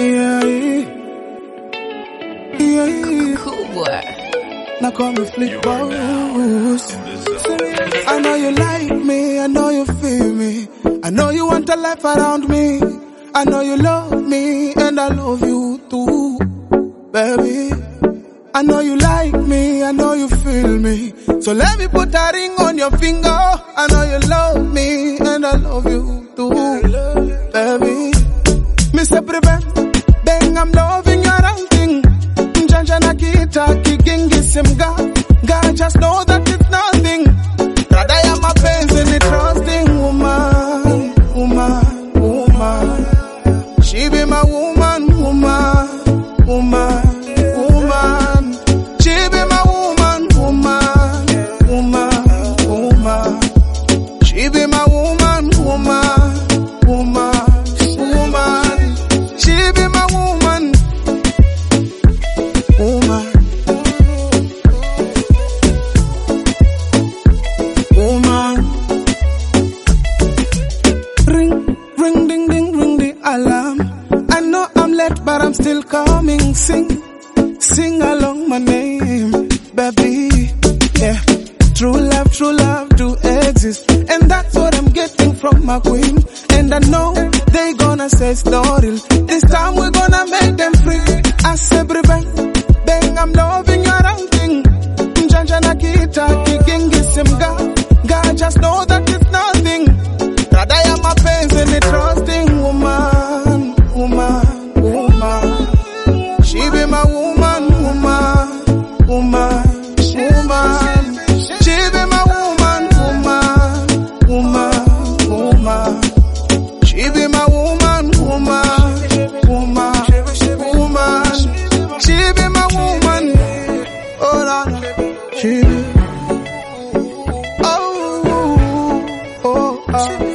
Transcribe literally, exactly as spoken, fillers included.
Yeah, yeah. Cool boy. Now call me Flip Boss. I know you like me, I know you feel me. I know you want a life around me. I know you love me, and I love you too, baby. I know you like me, I know you feel me. So let me put a ring on your finger. I know you love me, and I love you too, baby. Mister Prevent, bang, I'm loving your outing. Janja nakita, kigingi simga. God just know that it's nothing. Rather I am a pain, and trusting woman, woman, woman. She be my woman, woman, woman. But I'm still coming, sing, sing along my name, baby, yeah. True love, true love do exist, and that's what I'm getting from my queen. And I know they gonna say it's not real. This time we're gonna make them free. I say, bang, bang, I'm loving your outing. Janja nakita, kigingi simga. God just know that it's nothing. Rather I am a pain, and a trusting woman, woman. She be my woman, woman, woman, woman. She be my woman, woman, woman, woman. She be my woman, woman, woman, woman. She be my woman. Oh, no. She be. Oh, oh, oh.